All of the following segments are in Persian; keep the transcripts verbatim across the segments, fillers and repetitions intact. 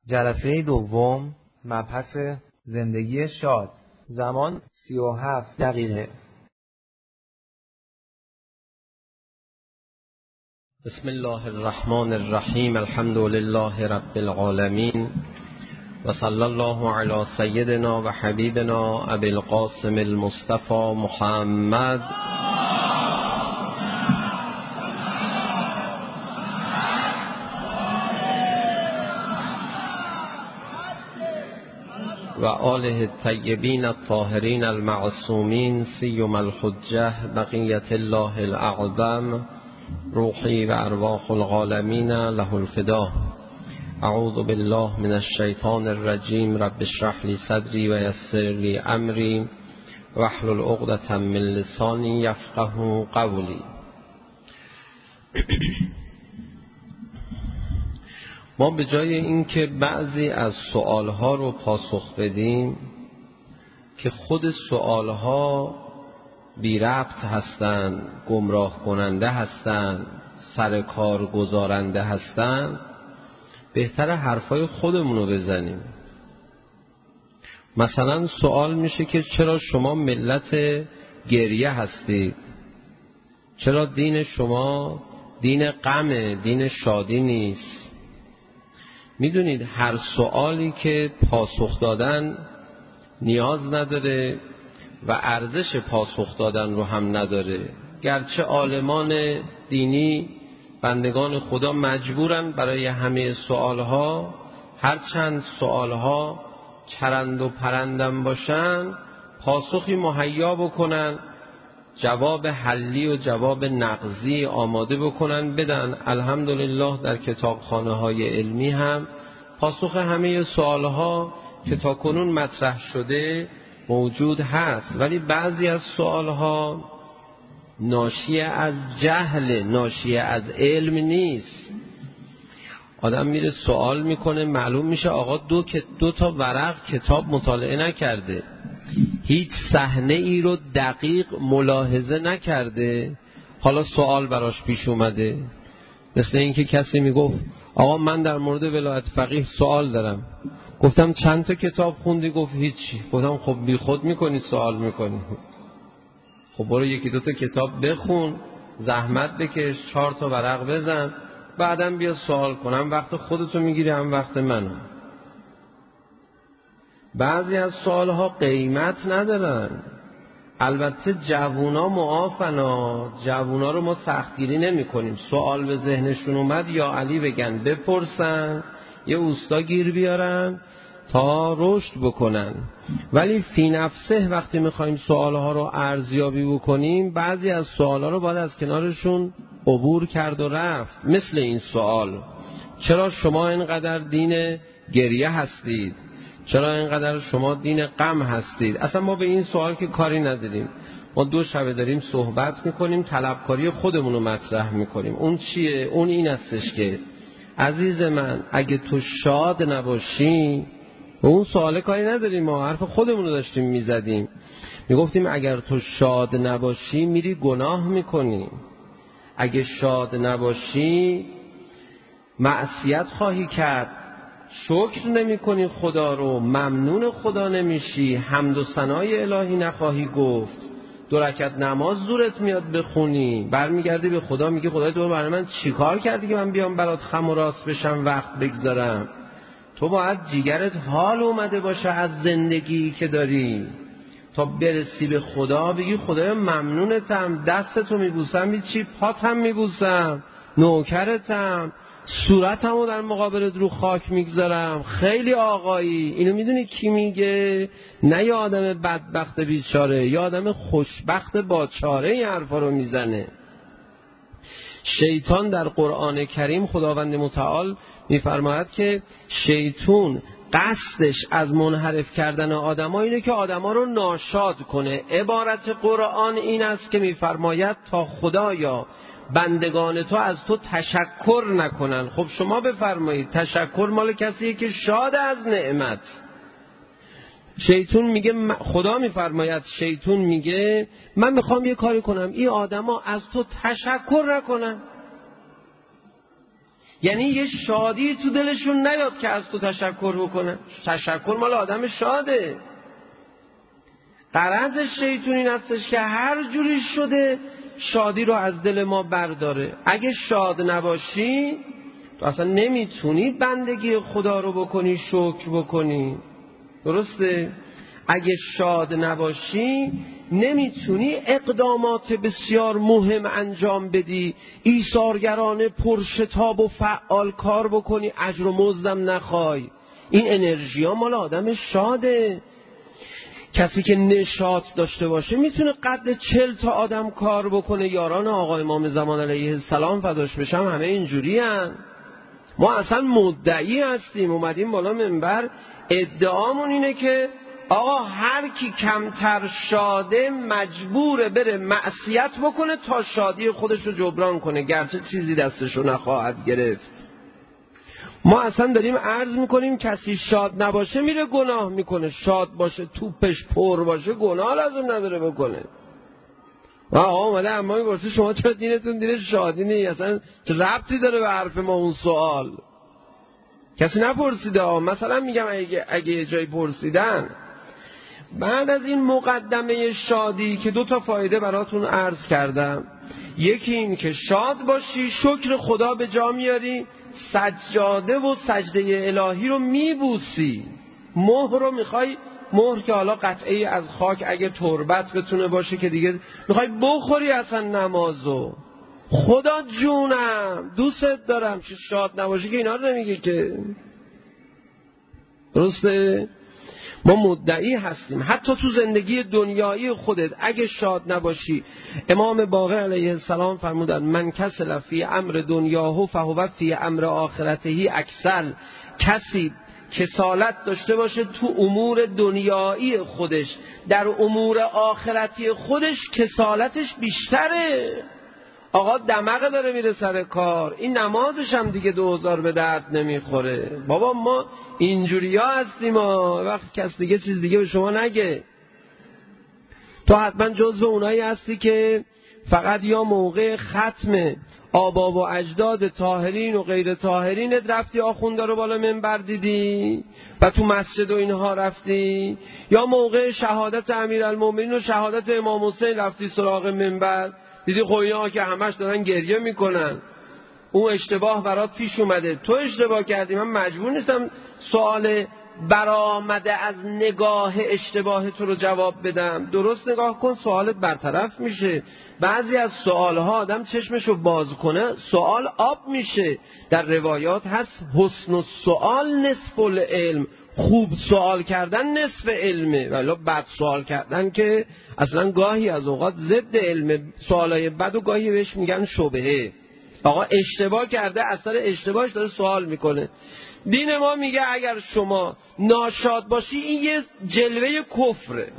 جلسه دوم، مبحث زندگی شاد. زمان سی و هفت دقیقه. بسم الله الرحمن الرحیم. الحمد لله رب العالمین و صلی الله علی سیدنا و حبیبنا ابی القاسم المصطفى محمد و آله الطیبین الطاهرین المعصومین سیما الحجة بقیة الله الاعظم روحی و ارواح العالمین له الفدا. اعوذ بالله من الشیطان الرجیم. رب اشرح لی صدری و یسر لی امری واحلل عقدة من لسانی یفقهوا قولی. ما به جای اینکه بعضی از سوالها رو پاسخ بدیم که خود سوالها بی ربط هستند، گمراه کننده هستند، سر کار گذارنده هستند، بهتر حرفای خودمون رو بزنیم. مثلا سوال میشه که چرا شما ملت گریه هستید؟ چرا دین شما دین غمه، دین شادی نیست؟ میدونید هر سوالی که پاسخ دادن نیاز نداره و ارزش پاسخ دادن رو هم نداره، گرچه عالمان دینی بندگان خدا مجبورن برای همه سوالها، هرچند سوالها چرند و پرندم باشن، پاسخی مهیا بکنن، جواب حلی و جواب نقضی آماده بکنن بدن. الحمدلله در کتابخانه های علمی هم پاسخ همه سوالها که تا کنون مطرح شده موجود هست، ولی بعضی از سوالها ناشی از جهل، ناشی از علم نیست. آدم میره سوال میکنه، معلوم میشه آقا دو, دو تا ورق کتاب مطالعه نکرده، هیچ صحنه ای رو دقیق ملاحظه نکرده، حالا سوال براش پیش اومده. مثل اینکه کسی میگفت آقا من در مورد ولایت فقیه سوال دارم. گفتم چند تا کتاب خوندی؟ گفت هیچی. گفتم خب بی خود میکنی سوال میکنی، خب برو یکی دو تا کتاب بخون، زحمت بکش، چهار تا ورق بزن، بعدم بیا سوال کنم. وقت خودتو میگیری هم وقت منو. بعضی از سوالها قیمت ندارن. البته جوونا معافنا، جوونا رو ما سختگیری نمی کنیم. سوال به ذهنشون اومد یا علی بگن، بپرسن، یه اوستا گیر بیارن تا رشد بکنن. ولی فی نفسه وقتی میخوایم سوالها رو ارزیابی بکنیم، بعضی از سوالها رو باید از کنارشون عبور کرد و رفت. مثل این سوال چرا شما اینقدر دین گریه هستید؟ چرا اینقدر شما دین غم هستید؟ اصلا ما به این سوال که کاری نداریم. ما دو شبه داریم صحبت میکنیم، طلبکاری خودمون رو مطرح میکنیم. اون چیه؟ اون این استش که عزیز من اگه تو شاد نباشی، به اون سوال کاری نداریم، ما حرف خودمون رو داشتیم میزدیم. میگفتیم اگر تو شاد نباشی میری گناه میکنی، اگه شاد نباشی معصیت خواهی کرد، شکر نمی کنی خدا رو، ممنون خدا نمیشی، حمد و ثنای الهی نخواهی گفت، دو رکعت نماز زورت میاد بخونی، برمیگردی به خدا میگی خدای تو برای من چیکار کردی که من بیام برات خم و راست بشم، وقت بگذارم؟ تو باید جیگرت حال اومده باشه از زندگی که داری تا برسی به خدا بگی خدای ممنونتم، دستتو میبوسم، چی پاتم میبوسم، نوکرتم، صورتمو در مقابلت رو خاک میگذارم، خیلی آقایی. اینو میدونی کی میگه؟ نه یه آدم بدبخت بیچاره، یه آدم خوشبخت با چاره این حرفا رو میزنه. شیطان در قرآن کریم خداوند متعال میفرماید که شیطان قصدش از منحرف کردن آدم ها اینه که آدم ها رو ناشاد کنه. عبارت قرآن این است که میفرماید تا خدایا بندگان تو از تو تشکر نکنن. خب شما بفرمایید تشکر مال کسیه که شاد از نعمت. شیطان میگه، خدا میفرماید شیطان میگه من میخوام یه کاری کنم این آدما از تو تشکر نکنن. یعنی یه شادی تو دلشون نیاد که از تو تشکر بکنه. تشکر مال آدم شاده. غرض شیطون این هستش که هر جوری شده شادی رو از دل ما برداره. اگه شاد نباشی تو اصلا نمیتونی بندگی خدا رو بکنی، شکر بکنی. درسته؟ اگه شاد نباشی نمیتونی اقدامات بسیار مهم انجام بدی، ایثارگرانه پرشتاب و فعال کار بکنی، اجر و مزدم نخوای. این انرژی ها مال آدم شاده. کسی که نشاط داشته باشه میتونه قد چل تا آدم کار بکنه. یاران آقا امام زمان علیه السلام فداش بشم همه اینجوری هن. ما اصلا مدعی هستیم، اومدیم بالا منبر ادعامون اینه که آقا هر کی کمتر شاده مجبوره بره معصیت بکنه تا شادی خودش رو جبران کنه، گرچه چیزی دستش رو نخواهد گرفت. ما اصلا داریم عرض میکنیم کسی شاد نباشه میره گناه میکنه، شاد باشه توپش پر باشه گناه لازم نداره بکنه. و آقا اومده اما میگه شما چرا دینتون دین شادی نیست؟ اصلا چه ربطی داره به حرف ما اون سوال؟ کسی نپرسیده. مثلا میگم اگه, اگه یه جایی پرسیدن بعد از این مقدمه شادی که دو تا فایده براتون عرض کردم، یکی این که شاد باشی، شکر خدا به جا میاری، سجاده و سجده الهی رو میبوسی، مهر رو میخوای، مهر که حالا قطعه از خاک اگه تربت بتونه باشه که دیگه میخوای بخوری اصلا نمازو. خدا جونم دوست دارم چه شاد نباشی که اینا رو نمیگه که. درسته؟ ما مدعی هستیم حتی تو زندگی دنیایی خودت اگه شاد نباشی. امام باقر علیه السلام فرمودن من کسل فی امر دنیاه فهو فی امر آخرته اکسل. کسی کسالت داشته باشه تو امور دنیایی خودش، در امور آخرتی خودش کسالتش بیشتره. آقا دماغ داره میره سر کار، این نمازش هم دیگه دوزار به درد نمیخوره. بابا ما اینجوری ها هستیم ها. وقت کس دیگه چیز دیگه به شما نگه. تو حتما جزو اونایی هستی که فقط یا موقع ختم آبا و اجداد طاهرین و غیر طاهرین رفتی آخونده رو بالا منبر دیدی و تو مسجد و اینها رفتی، یا موقع شهادت امیرالمومنین و شهادت امام حسین رفتی سراغ منبر دیدی خب اینا که همش دارن گریه میکنن، اون اشتباه برات پیش اومده، تو اشتباه کردی. من مجبور نیستم سوال برآمده از نگاه اشتباه تو رو جواب بدم. درست نگاه کن سوالت برطرف میشه. بعضی از سوالها آدم چشمشو باز کنه سوال آب میشه. در روایات هست حسن السؤال نصف العلم، خوب سوال کردن نصف علمه، ولی بد سوال کردن که اصلا گاهی از اوقات ضد علمه. سوالای بد و گاهی بهش میگن شبهه. آقا اشتباه کرده، اثر اشتباهش داره سوال میکنه. دین ما میگه اگر شما ناشاد باشی این یه جلوه کفره.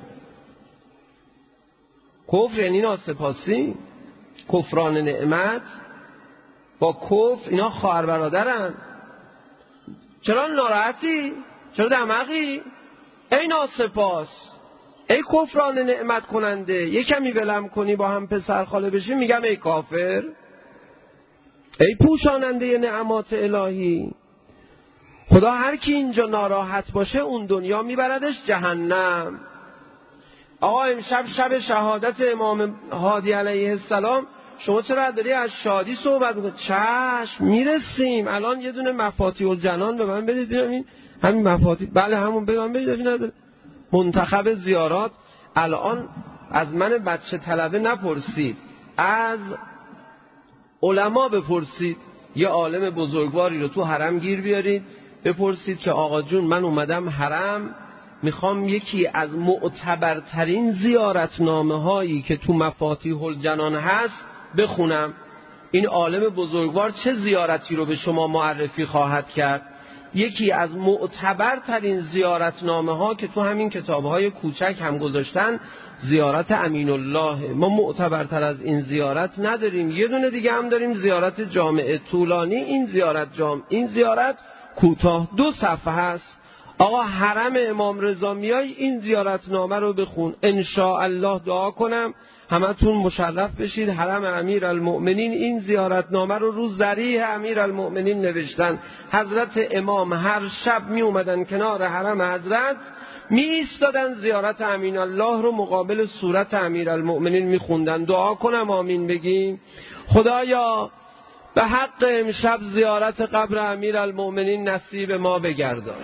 کفر یعنی ناسپاسی، کفران نعمت. با کفر اینا خواهر برادرن. چرا ناراحتی؟ چرا دماغی؟ ای ناسپاس، ای کفران نعمت کننده، یه کمی ولم کنی با هم پسر خاله بشی میگم ای کافر، ای پوشاننده نعمات الهی. خدا هر کی اینجا ناراحت باشه اون دنیا میبردش جهنم. آقا امشب شب شهادت امام هادی علیه السلام، شما چرا داری از شادی صحبت میکنی؟ چشم میرسیم. الان یه دونه مفاتیح الجنان به من بدید ببینیم. همین مفاتیح، بله همون به من بدید نداره. منتخب زیارات. الان از من بچه طلبه نپرسید، از علما بپرسید. یه عالم بزرگواری رو تو حرم گیر بیارید بپرسید که آقا جون من اومدم حرم میخوام یکی از معتبرترین زیارتنامه هایی که تو مفاتیح الجنان هست بخونم. این عالم بزرگوار چه زیارتی رو به شما معرفی خواهد کرد؟ یکی از معتبرترین زیارتنامه ها که تو همین کتاب های کوچک هم گذاشتن زیارت امین الله. ما معتبرتر از این زیارت نداریم. یه دونه دیگه هم داریم، زیارت جامع طولانی. این زیارت جامع، این زیارت کوتاه دو صفحه هست. آقا حرم امام رضا میای این زیارتنامه رو بخون، ان شاء الله دعا کنم همتون مشرف بشید حرم امیرالمؤمنین. این زیارتنامه رو رو ضریح امیرالمؤمنین نوشتن. حضرت امام هر شب می اومدن کنار حرم حضرت، می ایستادن زیارت امین الله رو مقابل صورت امیرالمؤمنین می خوندن. دعا کنم آمین بگیم. خدایا به حق امشب زیارت قبر امیرالمؤمنین نصیب ما بگردان.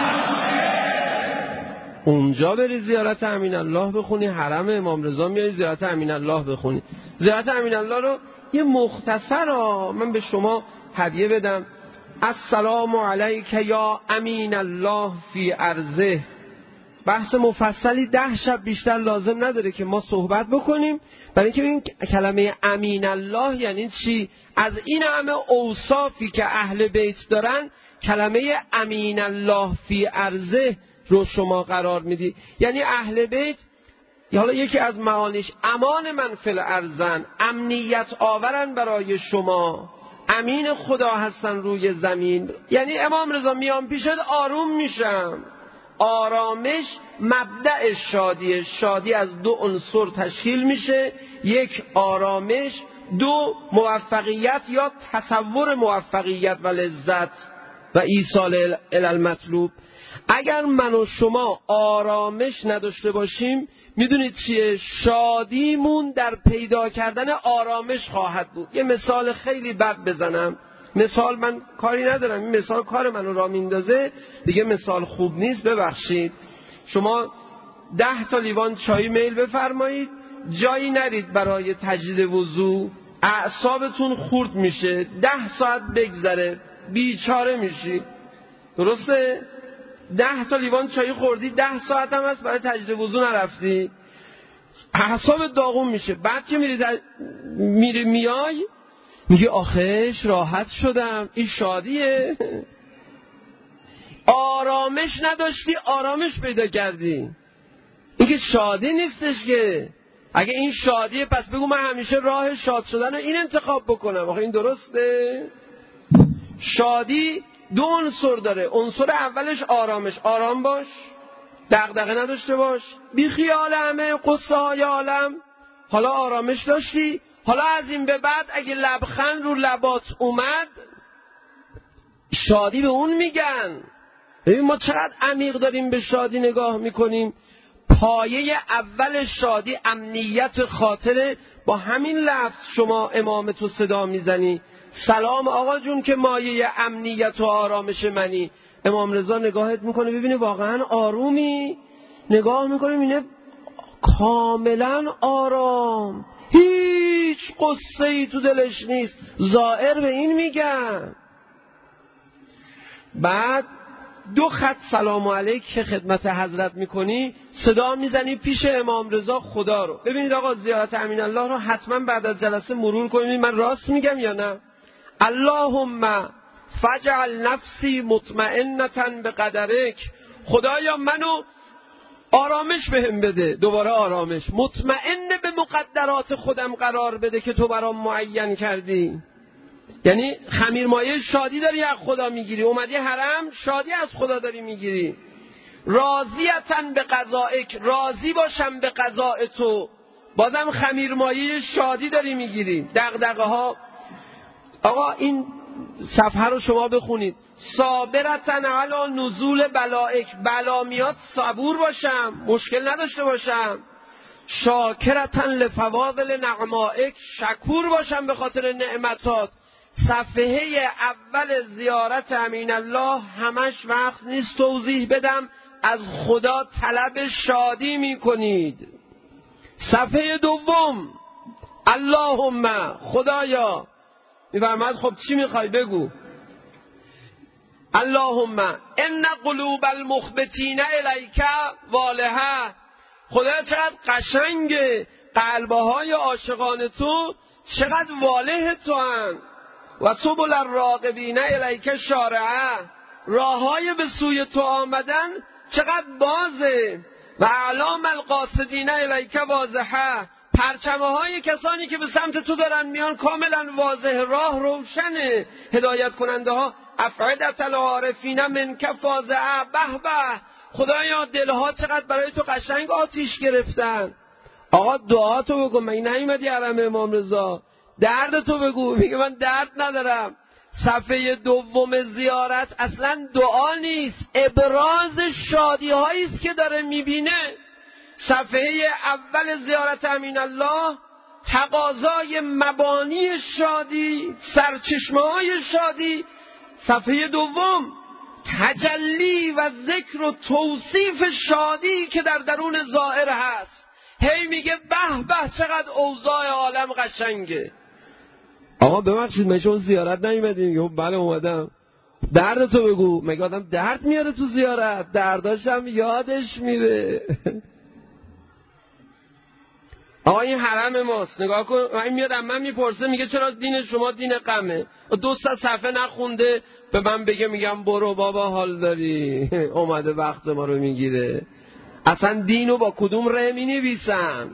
اونجا بری زیارت امین الله بخونی، حرم امام رضا میای زیارت امین الله بخونی. زیارت امین الله رو یه مختصر ها من به شما هدیه بدم. السلام علیک یا امین الله فی ارضه. بحث مفصلی ده شب بیشتر لازم نداره که ما صحبت بکنیم، برای اینکه این کلمه امین الله یعنی چی. از این همه اوصافی که اهل بیت دارن، کلمه امین الله فی ارضه رو شما قرار میدی. یعنی اهل بیت، حالا یکی از معانیش امان من فی الارضن، امنیت آورن برای شما، امین خدا هستن روی زمین. یعنی امام رضا میام پیشت آروم میشم. آرامش مبدأ شادیه. شادی از دو عنصر تشکیل میشه، یک آرامش، دو موفقیت یا تصور موفقیت و لذت و ایصال الی المطلوب. اگر من و شما آرامش نداشته باشیم، میدونید چیه؟ شادیمون در پیدا کردن آرامش خواهد بود. یه مثال خیلی بد بزنم، مثال من کاری ندارم، این مثال کار منو را میندازه دیگه، مثال خوب نیست ببخشید. شما ده تا لیوان چای میل بفرمایید، جایی نرید برای تجدید وضو، اعصابتون خورد میشه، ده ساعت بگذره بیچاره میشی. درسته؟ ده تا لیوان چای خوردی، ده ساعت هم هست برای تجدید وضو نرفتی، اعصاب داغون میشه. بعد که میری در... میری میای میگه آخش راحت شدم. این شادیه؟ آرامش نداشتی، آرامش پیدا کردی. این که شادی نیستش که. اگه این شادیه پس بگو من همیشه راه شاد شدن رو این انتخاب بکنم. آخه این درسته؟ شادی دو عنصر داره. عنصر اولش آرامش. آرام باش، دغدغه نداشته باش، بی خیال همه قصه های عالم. حالا آرامش داشتی، حالا از این به بعد اگه لبخند رو لبات اومد، شادی به اون میگن. ببین ما چقدر عمیق داریم به شادی نگاه میکنیم. پایه اول شادی امنیت خاطره. با همین لفظ شما امامتو صدا میزنی، سلام آقا جون که مایه امنیت و آرامش منی. امام رضا نگاهت میکنه، ببینی واقعا آرومی، نگاه میکنه اینه کاملا آرام، هیچ قصه ای تو دلش نیست. ظاهر به این میگن. بعد دو خط سلام علیک که خدمت حضرت میکنی، صدا میزنی پیش امام رضا خدا رو. ببینید آقا زیارت امین الله رو حتما بعد از جلسه مرور کنید. من راست میگم یا نه؟ اللهم فجعل نفسی مطمئنة بقدرک. خدایا منو آرامش بهم بده. دوباره آرامش. مطمئن به مقدرات خودم قرار بده که تو برام معین کردی. یعنی خمیرمایه شادی داری از خدا میگیری، اومدی حرم شادی از خدا داری میگیری. راضیتن به قضائک، راضی باشم به قضاء تو، بازم خمیرمایه شادی داری میگیری. دغدغه ها. آقا این صفحه رو شما بخونید. صابرتن علی نزول بلائک، بلا میاد صبور باشم، مشکل نداشته باشم. شاکرتن لفواضل نعمائک، شکور باشم به خاطر نعمتات. صفحه اول زیارت امین الله همش وقت نیست توضیح بدم، از خدا طلب شادی میکنید. صفحه دوم اللهم، خدایا میفرماد خب چی میخوای بگو. اللهم ان قلوب المخبتین الیک والها. خدایا چقدر قشنگه قلبهای عاشقان تو، چقدر واله تو هن. و سبل الراغبین الیک شارعه، راههای به سوی تو آمدن چقدر بازه. و اعلام القاصدین الیک واضحه، پرچمه های کسانی که به سمت تو دارن میان کاملا واضح، راه روشنه. هدایت کننده ها افعدت العارفین منک فاضحه. به به خدایا دلها چقدر برای تو قشنگ آتیش گرفتن. آقا دعاتو بکن، من نیومدی حرم امام رضا، دردتو بگو. میگه من درد ندارم. صفحه دوم زیارت اصلا دعا نیست، ابراز شادی هایی است که داره میبینه. صفحه اول زیارت امین الله تقاضای مبانی شادی، سرچشمه های شادی. صفحه دوم تجلی و ذکر و توصیف شادی که در درون زائر هست. هی میگه به به چقدر اوضاع عالم قشنگه. آقا ببخشید من چون زیارت نیومدیم. میگه بله اومدم. دردتو بگو. مگه آدم درد میاره تو زیارت؟ درداشم یادش میره. آقا این حرم ماست، نگاه کن. این میاد من میپرسه میگه چرا دین شما دین غمه؟ دو سه صفحه نخونده به من بگه میگم برو بابا حال داری. اومده وقت ما رو میگیره. اصلا دینو با کدوم ره می نویسن؟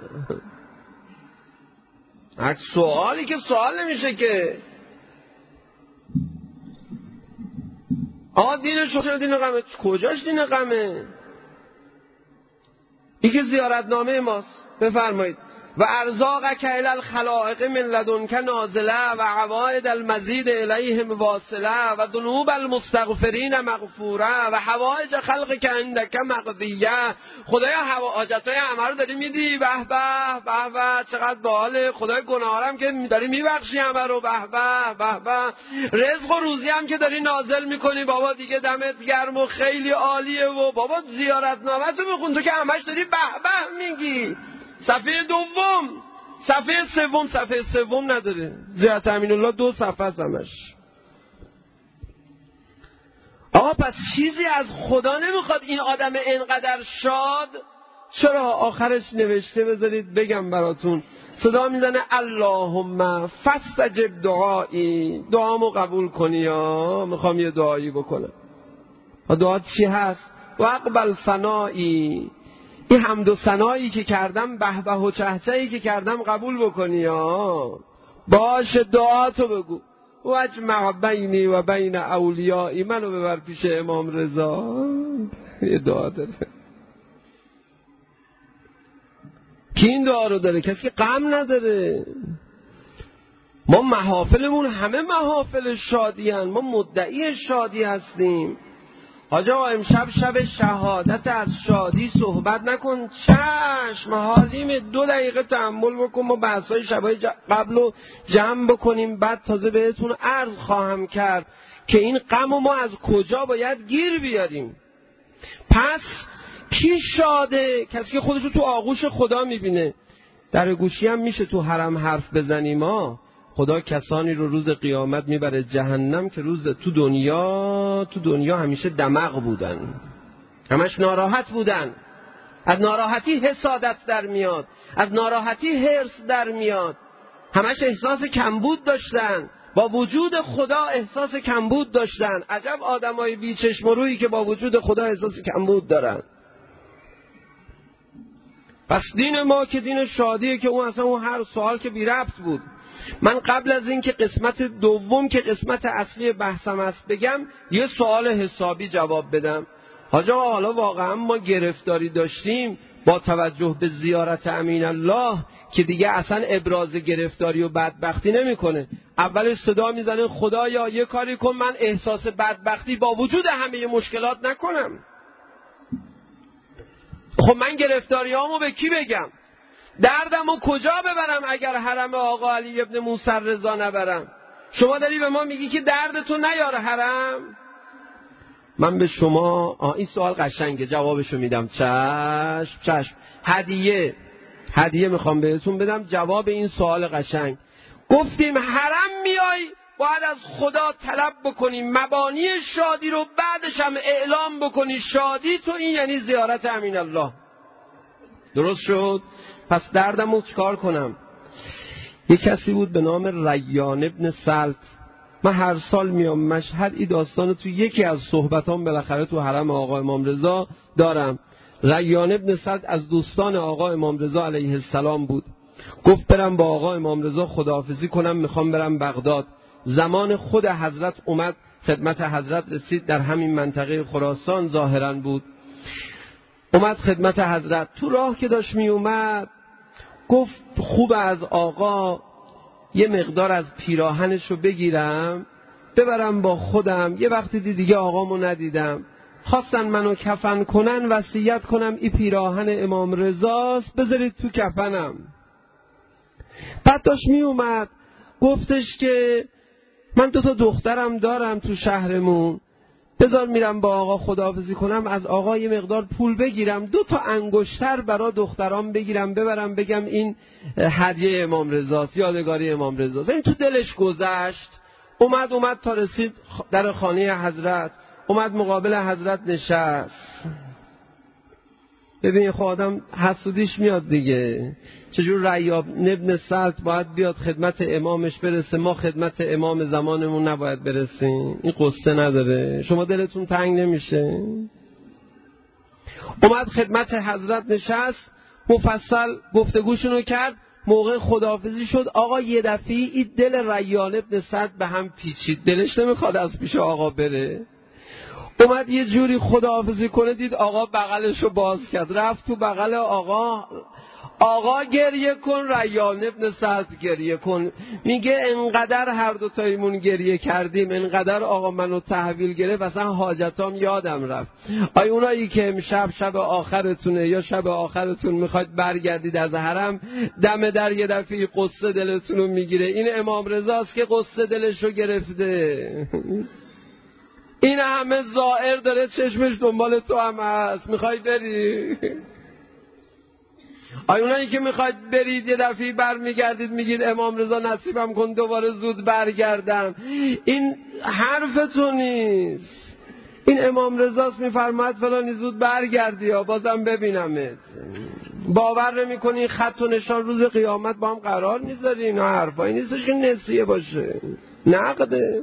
هر سوالی که سوال نمیشه که. آقا دین شما چرا دین غمه؟ کجاش دین غمه؟ این که زیارتنامه ماست. بفرمایید و ارزاقک الی الخلائق من لدنک نازله و عوائد المزید الیهم واصله و ذنوب المستغفرین مغفوره و حوائج خلق که عندک مقضیه. خدایا حاجتای همه رو داری میدی. به به به به چقدر باحاله. خدای گناهارم که داری میبخشی همه رو. به به به به. رزق و روزی هم که داری نازل میکنی بابا دیگه دمت گرم و خیلی عالیه. و بابا زیارتنامه تو بخون، تو که همش داری به به میگی. صفحه دوم، صفحه سوم، صفحه سوم نداره. زیارت امین الله دو صفحه است همش. آقا پس چیزی از خدا نمیخواد این آدم اینقدر شاد؟ چرا آخرش نوشته بذارید بگم براتون. صدا میزنه اللهم فاستجب دعایی، دعامو قبول کنی. یا میخوام یه دعایی بکنم. دعا چی هست؟ و اقبل ثنایی، این حمد و ثنایی که کردم، به به و چهچهی که کردم قبول بکنی. ها باش دعاتو بگو. و اجمع بینی و بین اولیایی، منو ببر پیش امام رضا. یه دعا داره. کی این دعا رو داره؟ کسی که غم نداره. ما محافلمون همه محافل شادی هن. ما مدعی شادی هستیم. حاج آقا امشب شب شهادت، از شادی صحبت نکن. چشم حالیم، دو دقیقه تحمل بکن. ما بحثای شبای قبل رو جمع بکنیم، بعد تازه بهتون عرض خواهم کرد که این غم ما از کجا باید گیر بیاریم. پس کی شاده؟ کسی که خودشو تو آغوش خدا میبینه. در گوشی هم میشه تو حرم حرف بزنیم. ما خدا کسانی رو روز قیامت میبره جهنم که روز تو دنیا تو دنیا همیشه دماغ بودن، همش ناراحت بودن. از ناراحتی حسادت در میاد، از ناراحتی حرص در میاد، همش احساس کمبود داشتن. با وجود خدا احساس کمبود داشتن. عجب آدمای بی چشم و رویی که با وجود خدا احساس کمبود دارن. پس دین ما که دین شادیه، که اون اصلا اون هر سوال که بی ربط بود. من قبل از این که قسمت دوم که قسمت اصلی بحثم است بگم، یه سوال حسابی جواب بدم. حاج آقا حالا واقعا ما گرفتاری داشتیم با توجه به زیارت امین الله که دیگه اصلا ابراز گرفتاری و بدبختی نمیکنه. اولش صدا میزنه خدایا یه کاری کن من احساس بدبختی با وجود همه مشکلات نکنم. خب من گرفتاریامو به کی بگم؟ دردمو کجا ببرم اگر حرم آقا علی ابن موسی رضا نبرم؟ شما داری به ما میگی که دردتو نیاره حرم؟ من به شما آه این سوال قشنگه، جوابشو میدم. چشم چشم. هدیه هدیه میخوام بهتون بدم جواب این سوال قشنگ. گفتیم حرم میای باید از خدا طلب بکنی مبانی شادی رو، بعدش هم اعلام بکنی شادی تو این یعنی زیارت امین الله. درست شد؟ پس دردمو چکار کنم؟ یک کسی بود به نام ریان ابن سلط. من هر سال میام مشهد، این داستانو تو یکی از صحبتام بالاخره تو حرم آقا امام رضا دارم. ریان ابن سلط از دوستان آقا امام رضا علیه السلام بود. گفت برم با آقا امام رضا خداحافظی کنم، میخوام برم بغداد. زمان خود حضرت اومد خدمت حضرت، رسید در همین منطقه خراسان ظاهرا بود. اومد خدمت حضرت. تو راه که داشت می اومد گفت خوب از آقا یه مقدار از پیراهنشو بگیرم ببرم با خودم، یه وقتی دیگه آقامو ندیدم، خواستن منو کفن کنن، وصیت کنم این پیراهن امام رضاست بذارید تو کفنم. بعد داشت می اومد گفتش که من دو تا دخترم دارم تو شهرمون، بذار میرم با آقا خداحافظی کنم، از آقا یه مقدار پول بگیرم، دو تا انگشتر برا دخترام بگیرم ببرم بگم این هدیه امام رضاست، یادگاری امام رضاست. این تو دلش گذشت، اومد اومد تا رسید در خانه حضرت، اومد مقابل حضرت نشست. ببین خب آدم حسودیش میاد دیگه، چجور ریاب ابن سعد باید بیاد خدمت امامش برسه، ما خدمت امام زمانمون نباید برسیم؟ این قصه نداره؟ شما دلتون تنگ نمیشه؟ اومد خدمت حضرت نشست، مفصل گفتگوشونو کرد، موقع خداحافظی شد. آقا یه دفعه این دل ریان ابن سعد به هم پیچید، دلش نمیخواد از پیش آقا بره. اومد یه جوری خداحافظی کنه، دید آقا بغلشو باز کرد، رفت تو بغل آقا. آقا گریه کن، ریان ابن سعد گریه کن. میگه انقدر هر دو تایمون گریه کردیم، انقدر آقا منو تحویل گرفت اصلا حاجتام یادم رفت. آی اونایی که امشب شب آخرتونه یا شب آخرتون میخواید برگردید از حرم، دم در یه دفعه قصه دلتونو میگیره. این امام رضاست که قصه دلشو گرفته. این همه زائر داره چشمش دنبال تو هم هست، میخوای بری؟ آیونایی که میخواید برید یه دفعه بر میگردید میگید امام رضا نصیبم کن دوباره زود برگردم، این حرف تو نیست. این امام رضاست میفرماید فلانی زود برگردی یا بازم ببینمت. باور نمی کنی خط و نشان روز قیامت با هم قرار میذاری؟ اینا حرفایی نیستش که نسیه باشه، نقده.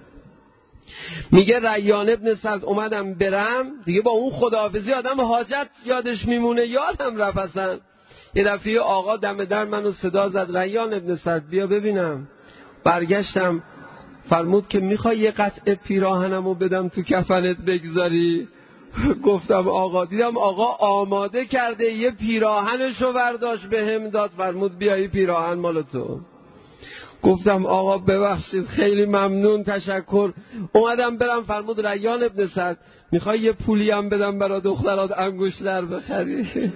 میگه ریان ابن سعد اومدم برم دیگه، با اون خداحافظی آدم حاجت یادش میمونه، یادم رفت اصلا. یه دفعه آقا دم در منو صدا زد، ریان ابن سعد بیا ببینم. برگشتم، فرمود که میخوای یه قطعه پیراهنمو بدم تو کفنت بگذاری؟ گفتم آقا، دیدم آقا آماده کرده، یه پیراهنشو برداشت بهم داد، فرمود بیایی پیراهن مال تو. گفتم آقا ببخشید خیلی ممنون تشکر. اومدم برم، فرمود ریان ابن سعد میخوای یه پولی هم بدم برای دخترات انگشتر بخری؟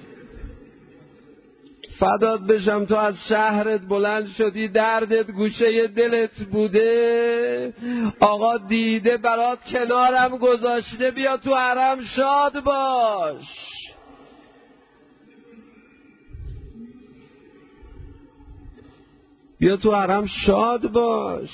فدات بشم، تو از شهرت بلند شدی، دردت گوشه دلت بوده، آقا دیده برات کنارم گذاشته، بیا تو حرم شاد باش. بیا تو حرم شاد باش.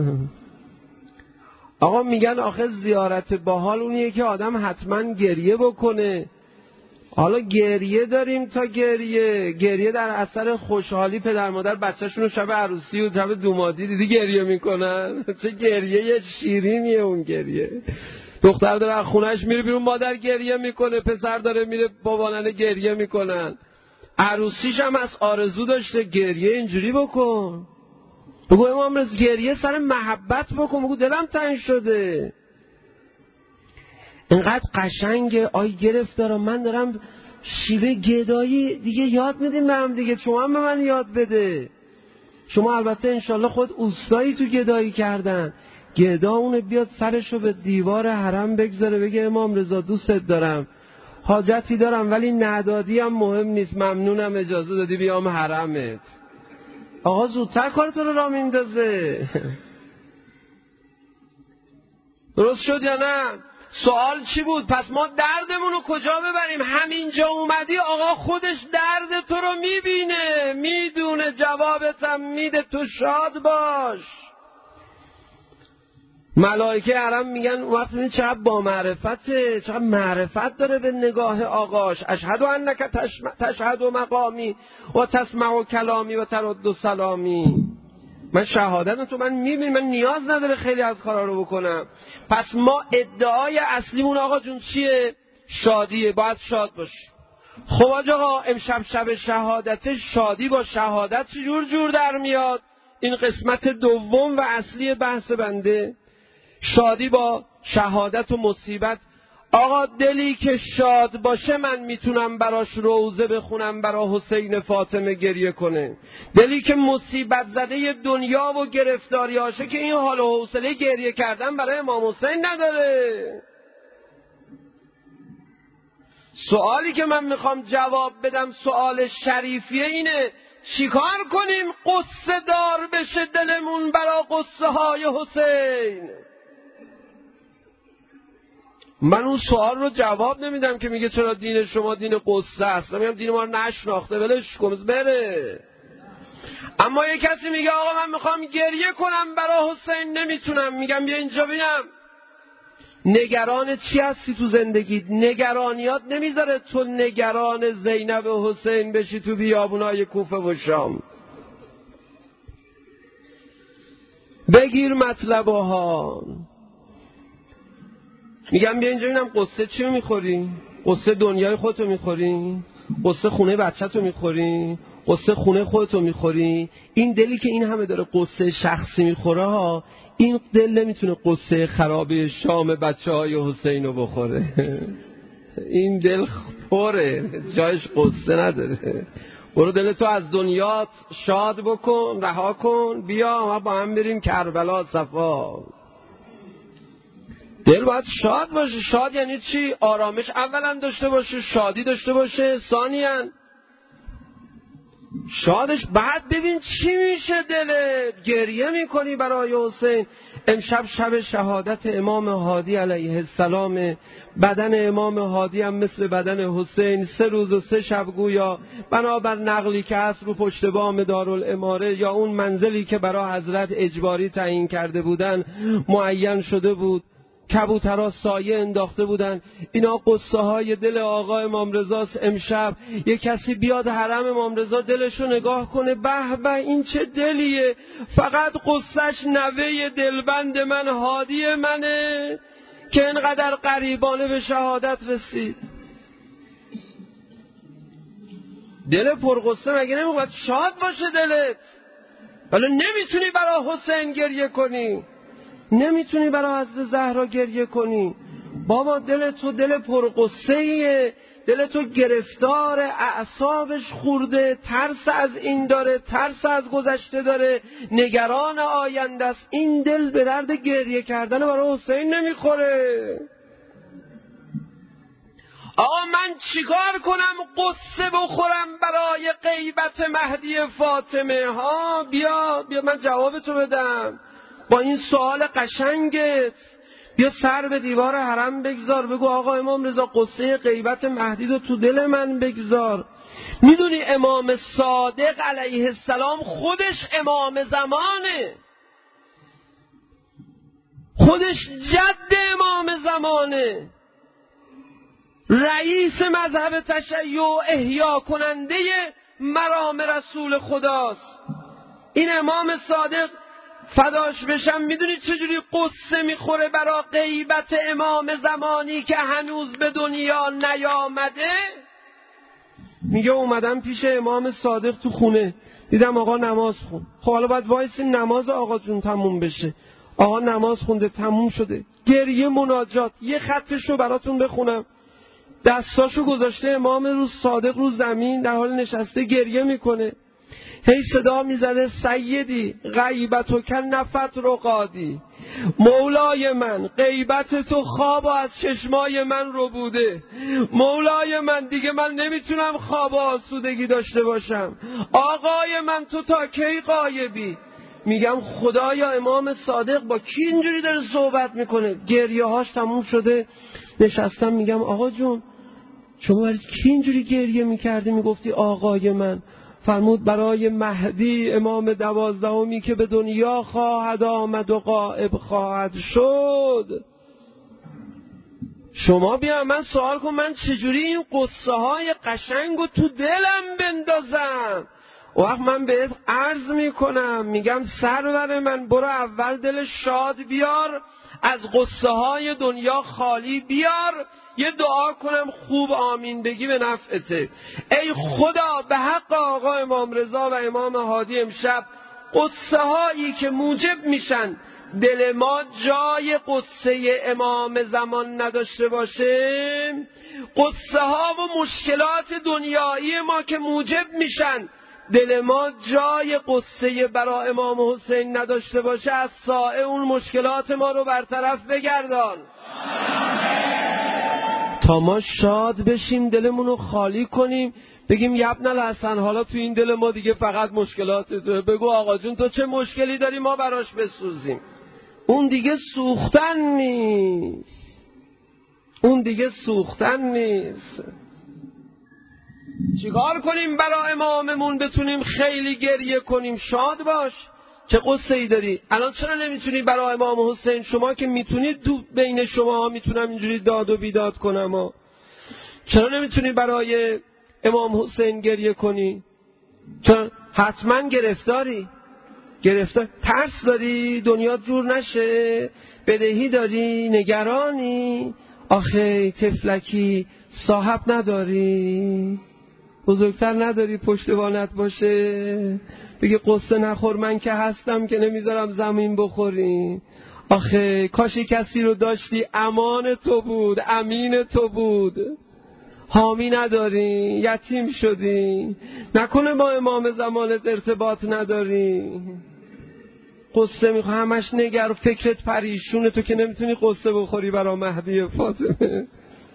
آقا میگن آخه زیارت باحال اونیه که آدم حتما گریه بکنه. حالا گریه داریم تا گریه، گریه در اثر خوشحالی. پدر مادر بچه‌شون شب عروسی و شب دومادی دیدی گریه میکنن، چه گریه شیرینیه اون گریه. دختر داره از خونهش میره بیرون، مادر گریه میکنه، پسر داره میره، بابانه گریه میکنن. عروسیش هم از آرزو داشته، گریه اینجوری بکن. بگو امام رضا گریه سر محبت بکن، بگو دلم تنگ شده. اینقدر قشنگه. آی گرفتارم، من دارم شیوه گدایی دیگه یاد میدیم به هم دیگه، شما هم به من یاد بده. شما البته انشالله خود اوستایی تو گدایی کردن، گدا اونه بیاد سرشو به دیوار حرم بگذاره بگه امام رضا دوستت دارم، حاجتی دارم ولی ندادی هم مهم نیست، ممنونم اجازه دادی بیام حرمت. آقا زودتر کارتو رو راه میندازه. درست شد یا نه؟ سوال چی بود؟ پس ما دردمون رو کجا ببریم؟ همینجا اومدی آقا خودش درد تو رو میبینه، میدونه، جوابتم میده، تو شاد باش. ملائکه حرم میگن وقتی چقدر با معرفته، چقدر معرفت داره به نگاه آقاش. اشهد انک تشهد مقامی و تسمع کلامی و ترد سلامی. من شهادت تو من میبینم، من نیاز نداره خیلی از کارا رو بکنم. پس ما ادعای اصلیمون آقا جون چیه؟ شادیه، باید شاد باشی. خب آقا امشب شب شهادت، شادی با شهادت چجور جور در میاد؟ این قسمت دوم و اصلی بحث بنده. شادی با شهادت و مصیبت. آقا دلی که شاد باشه من میتونم براش روزه بخونم، برا حسین فاطمه گریه کنه. دلی که مصیبت زده دنیا و گرفتاری هاشه که این حال و حوصله گریه کردن برای امام حسین نداره. سوالی که من میخوام جواب بدم سوال شریفیه اینه چیکار کنیم قصه دار بشه دلمون برا قصه های حسین؟ من اون سوال رو جواب نمیدم که میگه چرا دین شما دین قصه است. میگم دین ما رو نشناخته، ولش کن بره. اما یه کسی میگه آقا من میخوام گریه کنم برا حسین نمیتونم، میگم بیا اینجا ببینم نگران چی هستی تو زندگیت؟ نگرانیات نمیذاره تو نگران زینب و حسین بشی تو بیابونای کوفه و شام. بگیر مطلبها. میگم بیا اینجا ببینم قصه چی میخوری؟ قصه دنیای خودتو میخوری؟ قصه خونه بچه‌تو میخوری؟ قصه خونه خودتو میخوری؟ این دلی که این همه داره قصه شخصی میخوره ها، این دل نمیتونه قصه خرابه شام بچه های حسین رو بخوره. این دل پره، جایش قصه نداره. برو دلتو از دنیات شاد بکن، رها کن، بیا ما با هم بریم کربلا صفا. دل باید شاد باشه. شاد یعنی چی؟ آرامش اولا داشته باشه، شادی داشته باشه، ثانیاً شادش. بعد ببین چی میشه دلت، گریه میکنی برای حسین. امشب شب شهادت امام هادی علیه السلام. بدن امام هادی هم مثل بدن حسین سه روز و سه شب گویا بنابر نقلی که هست رو پشت بام دارالاماره یا اون منزلی که برای حضرت اجباری تعیین کرده بودن معین شده بود، کبوترها سایه انداخته بودن. اینا قصه های دل آقا امام رضاست. امشب یه کسی بیاد حرم امام رضا دلشو نگاه کنه، به به این چه دلیه، فقط قصهش نوه دلبند من هادی منه که اینقدر قریبانه به شهادت رسید. دل پرقصه مگه نمیخواد شاد باشه دلت؟ ولی نمیتونی برای حسین گریه کنی، نمیتونی برای حضرت زهرا گریه کنی. بابا دل تو دل پرقصه‌ایه، دل تو گرفتار، اعصابش خورده، ترس از این داره، ترس از گذشته داره، نگران آینده است. این دل به درد گریه کردن برای حسین نمیخوره. آقا من چیکار کنم قصه بخورم برای غیبت مهدی فاطمه؟ ها بیا بیا من جواب تو بدم با این سوال قشنگت. بیا سر به دیوار حرم بگذار، بگو آقا امام رضا قصه غیبت مهدی رو تو دل من بگذار. میدونی امام صادق علیه السلام خودش امام زمانه، خودش جد امام زمانه، رئیس مذهب تشیع احیا کننده مرام رسول خداست. این امام صادق فداش بشم میدونی چجوری قصه میخوره برای غیبت امام زمانی که هنوز به دنیا نیامده؟ میگه اومدم پیش امام صادق تو خونه، دیدم آقا نماز خون. خب حالا باید وایسی نماز آقا جون تموم بشه. آقا نماز خونده، تموم شده، گریه مناجات. یه خطشو براتون بخونم. دستاشو گذاشته امام رو صادق رو زمین، در حال نشسته گریه میکنه. هی صدا میزنه سیدی غیبتو کن نفت رقادی، مولای من غیبت تو خواب از چشمای من رو بوده. مولای من دیگه من نمیتونم خواب و آسودگی داشته باشم. آقای من تو تا کی غایبی؟ میگم خدایا امام صادق با کی اینجوری داره صحبت میکنه؟ گریه هاش تموم شده، نشستم میگم آقا جون شما برای کی اینجوری گریه میکردی میگفتی آقای من؟ فرمود برای مهدی امام دوازدهمی که به دنیا خواهد آمد و غائب خواهد شد. شما بیا من سوال کن من چجوری این قصه های قشنگ رو تو دلم بندازم؟ وقت من بهت عرض میکنم، میگم سرور من برو اول دل شاد بیار، از قصه های دنیا خالی بیار، یه دعا کنم خوب آمین بگی به نفعته. ای خدا به حق آقا امام رضا و امام هادی امشب قصه هایی که موجب میشن دل ما جای قصه امام زمان نداشته باشه، قصه ها و مشکلات دنیایی ما که موجب میشن دل ما جای قصه برای امام حسین نداشته باشه، از سایه اون مشکلات ما رو برطرف بگردان تا ما شاد بشیم، دلمون رو خالی کنیم، بگیم یبن الحسن حالا تو این دل ما دیگه فقط مشکلات توه، بگو آقا جون تو چه مشکلی داری ما براش بسوزیم. اون دیگه سوختن نیست، اون دیگه سوختن نیست. چیکار کنیم برای اماممون بتونیم خیلی گریه کنیم؟ شاد باش. چه قصه ای داری؟ الان چرا نمیتونی برای امام حسین؟ شما که میتونید دو بین شما میتونم اینجوری داد و بیداد کنم ها. چرا نمیتونی برای امام حسین گریه کنی؟ چرا؟ حتما گرفتاری، گرفتار، ترس داری دنیا جور نشه، بدهی داری، نگرانی، آخه تفلکی صاحب نداری، بزرگتر نداری پشتوانت باشه، بگی قصه نخور من که هستم که نمیذارم زمین بخوری. آخه کاشی کسی رو داشتی امان تو بود، امین تو بود، حامی نداری، یتیم شدی، نکنه با امام زمانت ارتباط نداری. قصه میخوا همش نگر، فکرت پریشونه، تو که نمیتونی قصه بخوری برا مهدی فاطمه.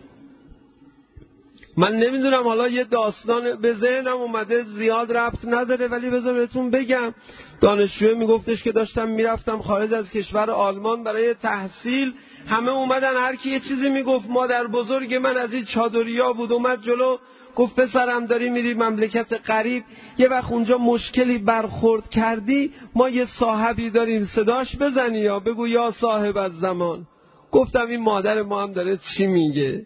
من نمیدونم، حالا یه داستان به ذهنم اومده زیاد ربط نداره ولی بذار بهتون بگم. دانشجوی میگفتش که داشتم میرفتم خارج از کشور آلمان برای تحصیل، همه اومدن هر کی یه چیزی میگفت. مادر بزرگ من از این چادریا بود، اومد جلو گفت پسرم داری میری مملکت غریب، یه وقت اونجا مشکلی برخورد کردی ما یه صاحبی داریم صداش بزنی یا بگو یا صاحب از زمان. گفتم این مادر ما هم داره چی میگه.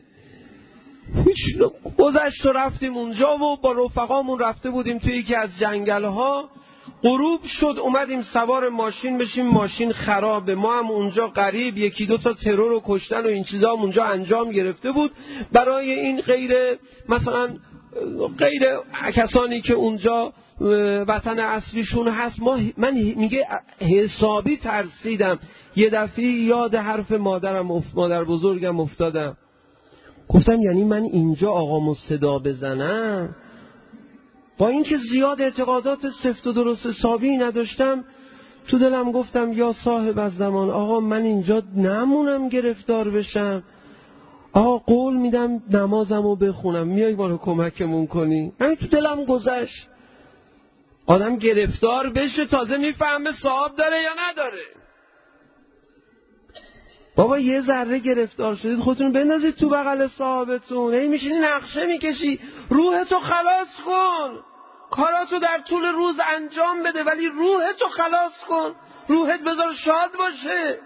گذشت و رفتیم اونجا و با رفقامون رفته بودیم توی یکی از جنگل‌ها. غروب شد اومدیم سوار ماشین بشیم، ماشین خرابه. ما هم اونجا غریب یکی دو تا ترور و کشتن و این چیزا هم اونجا انجام گرفته بود. برای این غیر مثلا غیر کسانی که اونجا وطن اصلیشون هست، ما من میگه حسابی ترسیدم. یه دفعه یاد حرف مادرم افت مادر بزرگم افتادم. گفتم یعنی من اینجا آقامو صدا بزنم؟ با اینکه زیاد اعتقادات سفت و درست حسابی نداشتم، تو دلم گفتم یا صاحب از زمان، آقا من اینجا نمونم گرفتار بشم، آقا قول میدم نمازمو بخونم، میای ما رو کمکمون کنی. همین تو دلم گذشت. آدم گرفتار بشه تازه میفهمه صاحب داره یا نداره. بابا یه ذره گرفتار شدید خودتون بندازید تو بغل صاحبتون، هی میشینی نقشه میکشی. روحتو خلاص کن، کاراتو در طول روز انجام بده ولی روحتو خلاص کن، روحت بذار شاد باشه.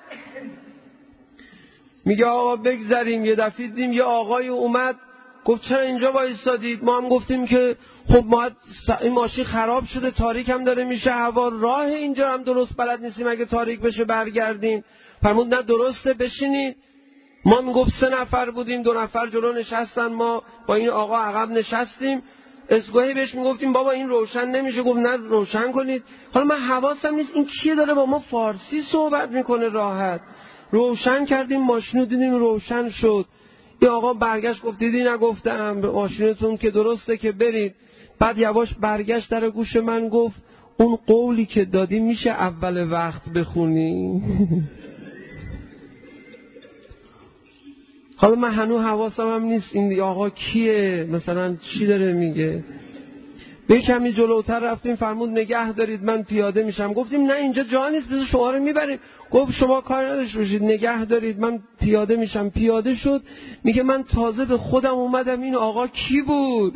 میگه آقا بگذاریم. یه دفعه دیدیم یه آقای اومد گفت چرا اینجا وایسادید؟ ما هم گفتیم که خب ما این ماشین خراب شده، تاریک هم داره میشه هوا، راه اینجا هم درست بلد نیستیم، اگه تاریک بشه برگردیم. فرمود نه درسته بشینید. ما میگفت سه نفر بودیم، دو نفر جلو نشستن، ما با این آقا عقب نشستیم. اسگاهی بهش میگفتیم بابا این روشن نمیشه، گفت نه روشن کنید. حالا من حواسم نیست این کیه داره با ما فارسی صحبت میکنه راحت. روشن کردیم ماشینو، دیدیم روشن شد. این آقا برگشت گفت دیدی نگفتم ماشینتون که درسته که برید. بعد یواش برگشت در گوش من گفت اون قولی که دادی میشه اول وقت بخونی؟ حالا من هنوز حواسم هم نیست این آقا کیه، مثلا چی داره میگه. به کمی جلوتر رفتیم، فرمود نگه دارید من پیاده میشم. گفتیم نه اینجا جا نیست، بذار شما رو میبریم. گفت شما کار نداشته باشید، نگه دارید من پیاده میشم. پیاده شد. میگه من تازه به خودم اومدم این آقا کی بود.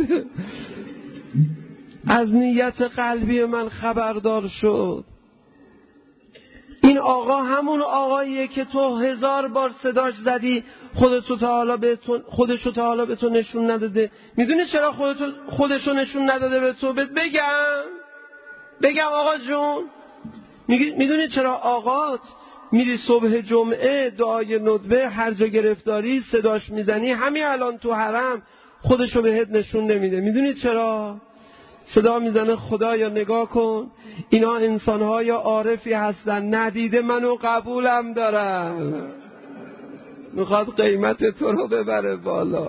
از نیت قلبی من خبردار شد. این آقا همون آقاییه که تو هزار بار صداش زدی خودتو تا حالا به تو خودشو تا حالا به تو نشون نداده. میدونی چرا خودتو خودشو نشون نداده به تو؟ بهت بگم بگم آقا جون، میدونی چرا آقات میری صبح جمعه دعای ندبه هر جا گرفتاری صداش میزنی، همین الان تو حرم خودشو بهت نشون نمیده؟ میدونی چرا؟ صدا میزنه خدایا نگاه کن، اینا انسانهای عارفی هستن، ندیده منو قبولم دارن، میخواد قیمت تو رو ببره بالا.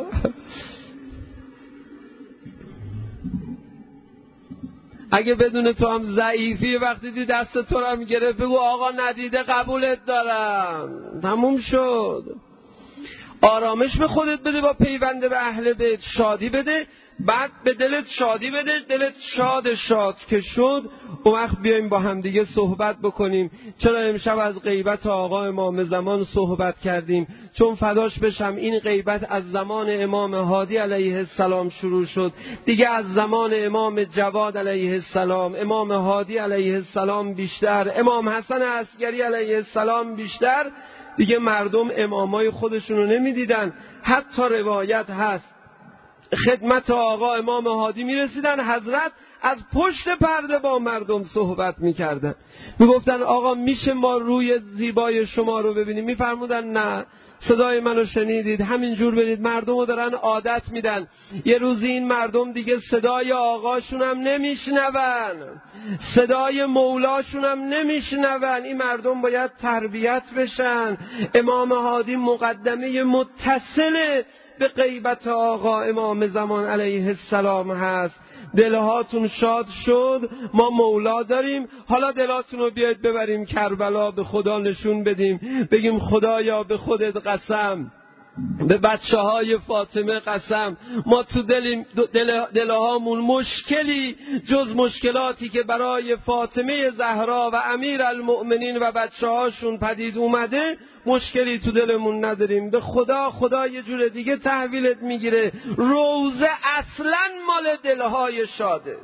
اگه بدون تو هم ضعیفی، وقتی دی دست تو رو هم گرفت بگو آقا ندیده قبولت دارم، تموم شد. آرامش به خودت بده با پیوند به اهل بیت، شادی بده، بعد به دلت شادی بده، دلت شاد شاد که شد، اون وقت بیایم با هم دیگه صحبت بکنیم. چرا امشب از غیبت آقا امام زمان صحبت کردیم؟ چون فداش بشم این غیبت از زمان امام هادی علیه السلام شروع شد، دیگه از زمان امام جواد علیه السلام، امام هادی علیه السلام بیشتر، امام حسن عسکری علیه السلام بیشتر، دیگه مردم امامای خودشونو نمیدیدن. حتی روایت هست خدمت آقا امام هادی میرسیدن، حضرت از پشت پرده با مردم صحبت میکردن، میگفتن آقا میشه ما روی زیبای شما رو ببینیم؟ میفرمودن نه، صدای منو شنیدید، همینجور برید. مردم رو دارن عادت میدن. یه روزی این مردم دیگه صدای آقاشون هم نمیشنون، صدای مولاشون هم نمیشنون، این مردم باید تربیت بشن. امام هادی مقدمه متصل به غیبت آقا امام زمان علیه السلام هست. دلهاتون شاد شد، ما مولا داریم، حالا دلاتون رو بیاید ببریم کربلا، به خدا نشون بدیم، بگیم خدایا به خودت قسم، به بچه های فاطمه قسم، ما تو دلیم دل دلهامون مشکلی جز مشکلاتی که برای فاطمه زهرا و امیر المؤمنین و بچه هاشون پدید اومده مشکلی تو دلمون نداریم. به خدا خدا یه جور دیگه تحویلت میگیره. روزه اصلا مال دلهای شاده.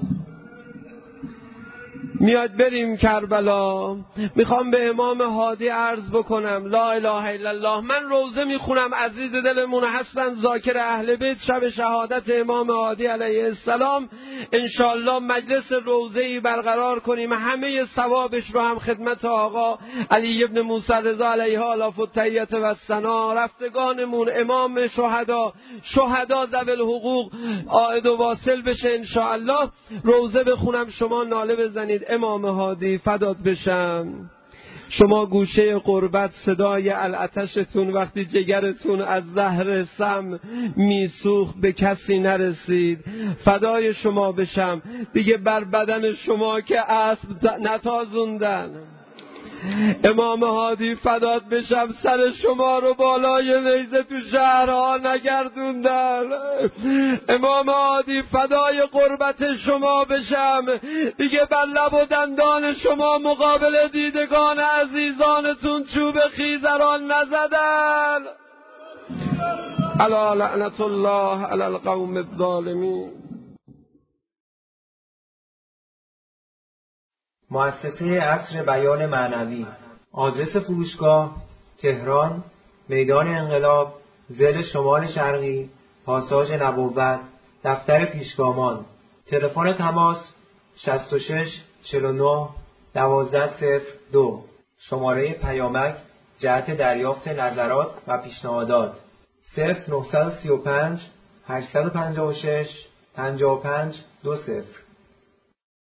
میاد بریم کربلا. میخوام به امام هادی عرض بکنم لا اله الا الله، من روزه میخونم، عزیز دلمون هستن، ذاکر اهل بیت، شب شهادت امام هادی علیه السلام، انشالله مجلس روزه‌ای برقرار کنیم، همه ثوابش رو هم خدمت آقا علی ابن موسی رضا علیه آلاف التحیت و الثنا، رفتگانمون امام شهدا، شهدا ذوی الحقوق عائد و واصل بشه انشالله. روزه بخونم، شما ناله بزنید امام هادی فدات بشم. شما گوشه قربت صدای العطشتون وقتی جگرتون از زهر سم میسوخت به کسی نرسید، فدای شما بشم. دیگه بر بدن شما که اسب نتازوندن. امام هادی فدات بشم، سر شما رو بالای نیزه تو شهرها نگردوندن. امام هادی فدای قربت شما بشم، دیگه بر لب و دندان شما مقابل دیدگان عزیزانتون چوب خیزران نزدن. الا لعنت الله علی القوم الظالمین. مؤسسه عصر بیان معنوی. آدرس فروشگاه: تهران، میدان انقلاب، ضلع شمال شرقی، پاساژ نبوت، دفتر پیشگامان. تلفن تماس: شصت و شش چهل و نه دوازده صفر دو. شماره پیامک جهت دریافت نظرات و پیشنهادات: صفر نه سه پنج هشت پنج شش پنج پنج دو صفر.